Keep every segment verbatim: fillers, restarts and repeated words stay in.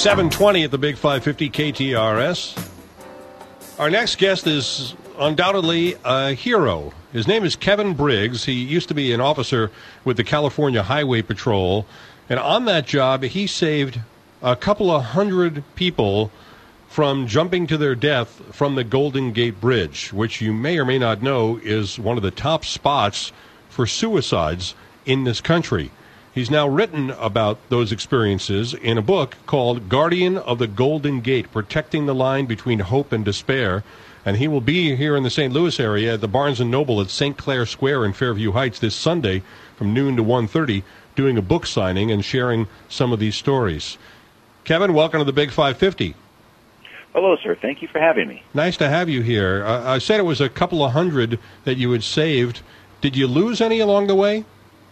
seven twenty at the Big five fifty K T R S. Our next guest is undoubtedly a hero. His name is Kevin Briggs. He used to be an officer with the California Highway Patrol. And on that job, he saved a couple of hundred people from jumping to their death from the Golden Gate Bridge, which you may or may not know is one of the top spots for suicides in this country. He's now written about those experiences in a book called Guardian of the Golden Gate, Protecting the Line Between Hope and Despair. And he will be here in the Saint Louis area at the Barnes and Noble at Saint Clair Square in Fairview Heights this Sunday from noon to one thirty, doing a book signing and sharing some of these stories. Kevin, welcome to the Big five fifty. Hello, sir. Thank you for having me. Nice to have you here. Uh, I said it was a couple of hundred that you had saved. Did you lose any along the way?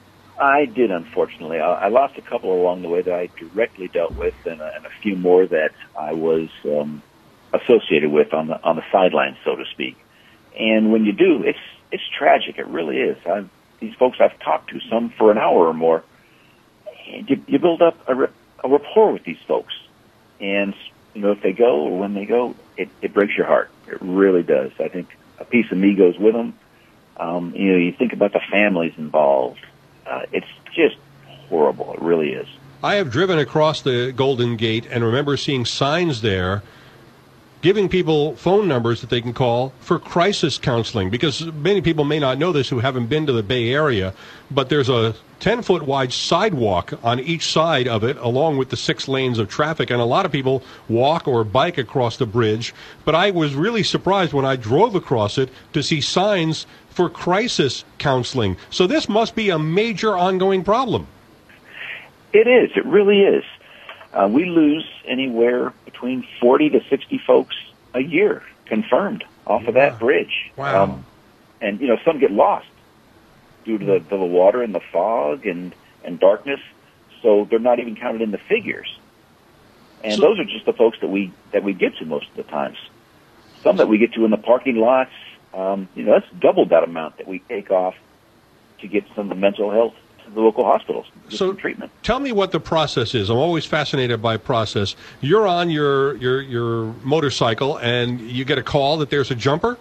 I did, unfortunately. I, I lost a couple along the way that I directly dealt with, and, uh, and a few more that I was um, associated with on the on the sidelines, so to speak. And when you do, it's it's tragic. It really is. I've, these folks I've talked to, some for an hour or more, and you, you build up a, a rapport with these folks. And you know, if they go or when they go, it, it breaks your heart. It really does. I think a piece of me goes with them. Um, you know, you think about the families involved. Uh, it's just horrible. It really is. I have driven across the Golden Gate and remember seeing signs there giving people phone numbers that they can call for crisis counseling, because many people may not know this who haven't been to the Bay Area, but there's a ten-foot wide sidewalk on each side of it, along with the six lanes of traffic, and a lot of people walk or bike across the bridge. But I was really surprised when I drove across it to see signs for crisis counseling. So this must be a major ongoing problem. It is. It really is. Uh, we lose anywhere between forty to sixty folks a year, confirmed, off of that bridge. Wow. Um, and, you know, some get lost due to the, the water and the fog and, and darkness, so they're not even counted in the figures. And so, those are just the folks that we that we get to most of the times. Some that we get to in the parking lots, um, you know, that's double that amount that we take off to get some of the mental health to the local hospitals. So treatment. Tell me what the process is. I'm always fascinated by process. You're on your, your, your motorcycle and you get a call that there's a jumper?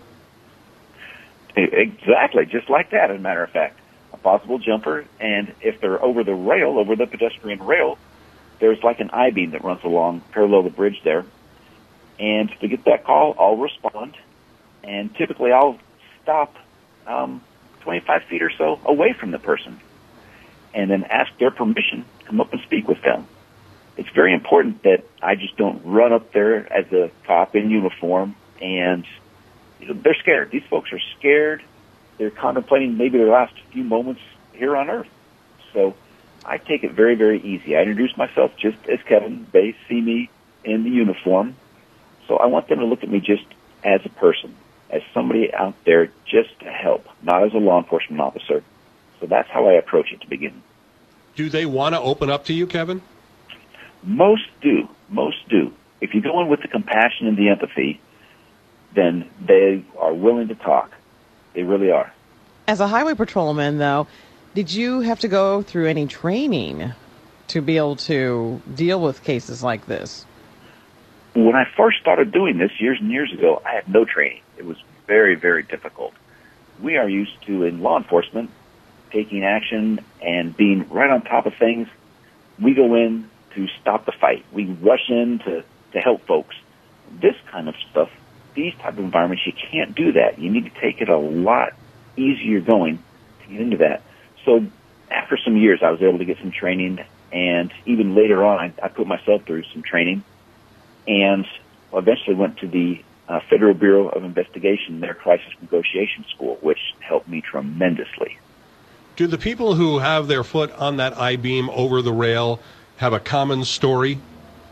Exactly, just like that, as a matter of fact. A possible jumper, and if they're over the rail, over the pedestrian rail, there's like an I-beam that runs along parallel the bridge there. And to get that call, I'll respond, and typically I'll stop um, twenty-five feet or so away from the person and then ask their permission to come up and speak with them. It's very important that I just don't run up there as a cop in uniform, and you know, they're scared. These folks are scared. They're contemplating maybe their last few moments here on Earth. So I take it very, very easy. I introduce myself just as Kevin. They see me in the uniform. So I want them to look at me just as a person, as somebody out there just to help, not as a law enforcement officer. So that's how I approach it to begin. Do they want to open up to you, Kevin? Most do. Most do. If you go in with the compassion and the empathy, then they are willing to talk. They really are. As a highway patrolman, though, did you have to go through any training to be able to deal with cases like this? When I first started doing this years and years ago, I had no training. It was very, very difficult. We are used to, in law enforcement, taking action and being right on top of things. We go in to stop the fight. We rush in to, to help folks. This kind of stuff, these type of environments, you can't do that. You need to take it a lot easier going to get into that. So after some years, I was able to get some training, and even later on, I, I put myself through some training, and eventually went to the uh, Federal Bureau of Investigation, their crisis negotiation school, which helped me tremendously. Do the people who have their foot on that I-beam over the rail have a common story?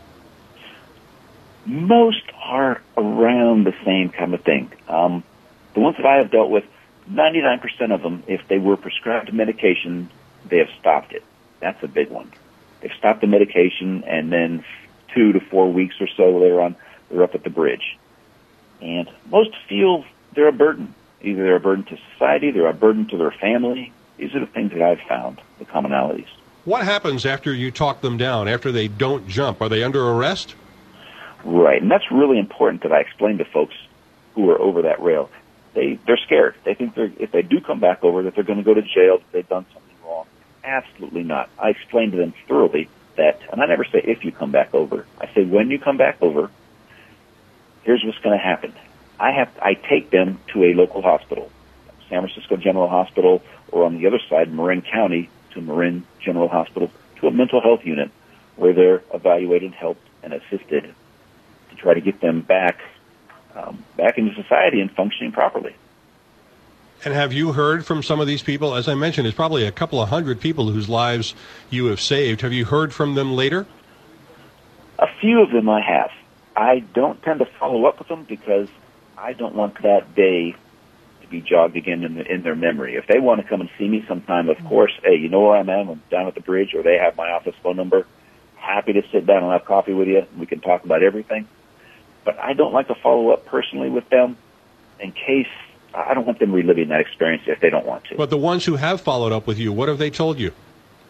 Most are around the same kind of thing. Um, the ones that I have dealt with, ninety-nine percent of them, if they were prescribed medication, they have stopped it. That's a big one. They've stopped the medication, and then two to four weeks or so later on, they're up at the bridge. And most feel they're a burden. Either they're a burden to society, they're a burden to their family. These are the things that I've found, the commonalities. What happens after you talk them down, after they don't jump? Are they under arrest? Right, and that's really important that I explain to folks who are over that rail. They, they're scared. They think they're, if they do come back over, that they're going to go to jail, that they've done something wrong. Absolutely not. I explain to them thoroughly that, and I never say if you come back over. I say when you come back over, here's what's going to happen. I have I take them to a local hospital, San Francisco General Hospital, or on the other side, Marin County, to Marin General Hospital, to a mental health unit where they're evaluated, helped, and assisted to try to get them back um, back into society and functioning properly. And have you heard from some of these people? As I mentioned, it's probably a couple of hundred people whose lives you have saved. Have you heard from them later? A few of them I have. I don't tend to follow up with them because I don't want that day to be jogged again in, the, in their memory. If they want to come and see me sometime, of course, hey, you know where I'm at? I'm down at the bridge, or they have my office phone number. Happy to sit down and have coffee with you. We can talk about everything. But I don't like to follow up personally with them in case I don't want them reliving that experience if they don't want to. But the ones who have followed up with you, what have they told you?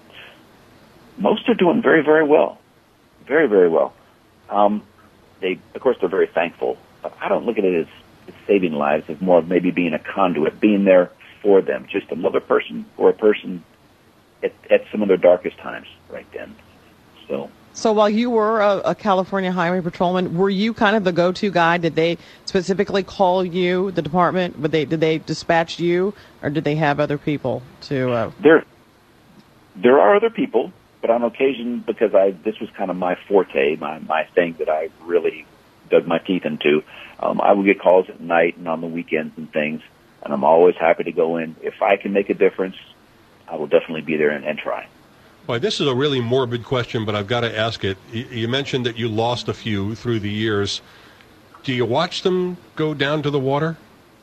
Most are doing very, very well. Very, very well. Um, they, of course, they're very thankful. But I don't look at it as, as saving lives, as more of maybe being a conduit, being there for them, just another person or a person at, at some of their darkest times right then. So. So while you were a, a California Highway Patrolman, were you kind of the go-to guy? Did they specifically call you, the department? Would they, did they dispatch you, or did they have other people to? Uh... There, there are other people, but on occasion, because I this was kind of my forte, my my thing that I really dug my teeth into. Um, I would get calls at night and on the weekends and things, and I'm always happy to go in. If I can make a difference, I will definitely be there and, and try. Well, this is a really morbid question, but I've got to ask it. You mentioned that you lost a few through the years. Do you watch them go down to the water?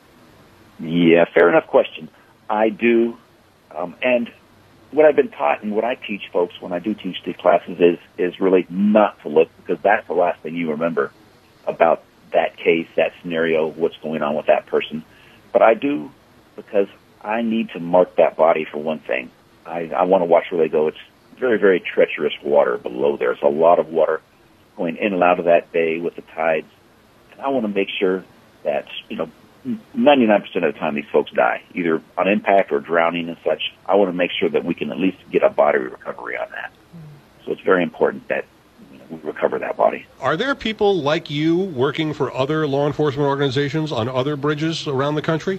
Yeah, fair enough question. I do. Um, and what I've been taught and what I teach folks when I do teach these classes is, is really not to look, because that's the last thing you remember about that case, that scenario, what's going on with that person. But I do, because I need to mark that body for one thing. I, I want to watch where they go. It's very, very treacherous water below there. There's a lot of water going in and out of that bay with the tides. And I want to make sure that, you know, ninety-nine percent of the time these folks die, either on impact or drowning and such. I want to make sure that we can at least get a body recovery on that. So it's very important that, you know, we recover that body. Are there people like you working for other law enforcement organizations on other bridges around the country?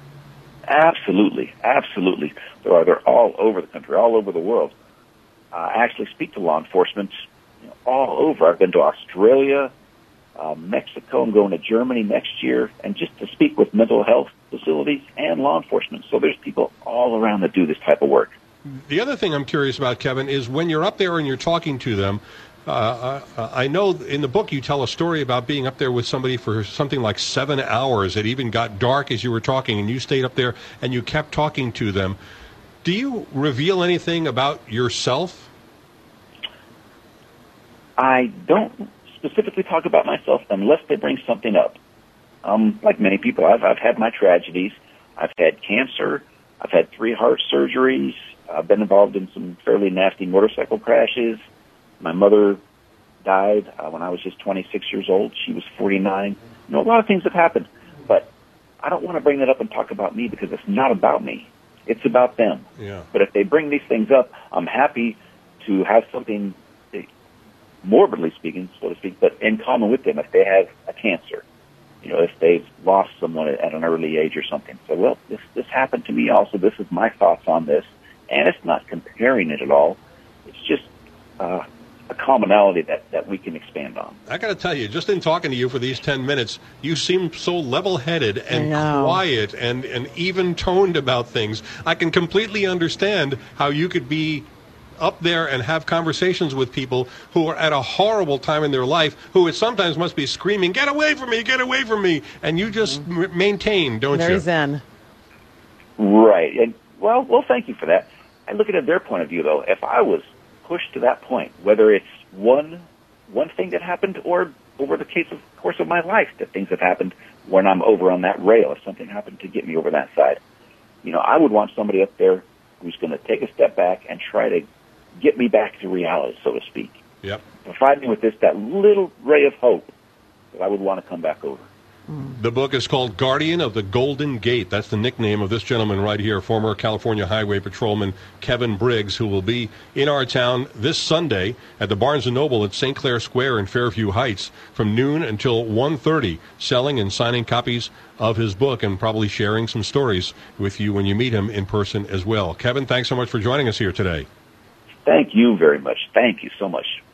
Absolutely. Absolutely. There are. They're all over the country, all over the world. Uh, I actually speak to law enforcement, you know, all over. I've been to Australia, uh, Mexico. I'm going to Germany next year, and just to speak with mental health facilities and law enforcement. So there's people all around that do this type of work. The other thing I'm curious about, Kevin, is when you're up there and you're talking to them, uh, I, I know in the book you tell a story about being up there with somebody for something like seven hours. It even got dark as you were talking, and you stayed up there and you kept talking to them. Do you reveal anything about yourself? I don't specifically talk about myself unless they bring something up. Um, like many people, I've, I've had my tragedies. I've had cancer. I've had three heart surgeries. I've been involved in some fairly nasty motorcycle crashes. My mother died uh, when I was just twenty-six years old. She was forty-nine. You know, a lot of things have happened, but I don't want to bring that up and talk about me because it's not about me. It's about them. Yeah. But if they bring these things up, I'm happy to have something, morbidly speaking, so to speak, but in common with them. If they have a cancer, you know, if they've lost someone at an early age or something. So, well, this this happened to me also. This is my thoughts on this. And it's not comparing it at all. It's just uh, a commonality that, that we can expand on. I got to tell you, just in talking to you for these ten minutes, you seem so level-headed and quiet and, and even-toned about things. I can completely understand how you could be up there and have conversations with people who are at a horrible time in their life, who sometimes must be screaming, "Get away from me, get away from me," and you just mm-hmm. m- maintain, don't Very you? zen. Right. And, well, well, thank you for that. I look at it their point of view, though. If I was pushed to that point, whether it's one one thing that happened or over the case of course of my life, that things have happened when I'm over on that rail, if something happened to get me over that side, you know, I would want somebody up there who's going to take a step back and try to get me back to reality, so to speak. Yep. Provide me with this, that little ray of hope that I would want to come back over. The book is called Guardian of the Golden Gate. That's the nickname of this gentleman right here, former California Highway Patrolman Kevin Briggs, who will be in our town this Sunday at the Barnes and Noble at Saint Clair Square in Fairview Heights from noon until one thirty, selling and signing copies of his book and probably sharing some stories with you when you meet him in person as well. Kevin, thanks so much for joining us here today. Thank you very much. Thank you so much.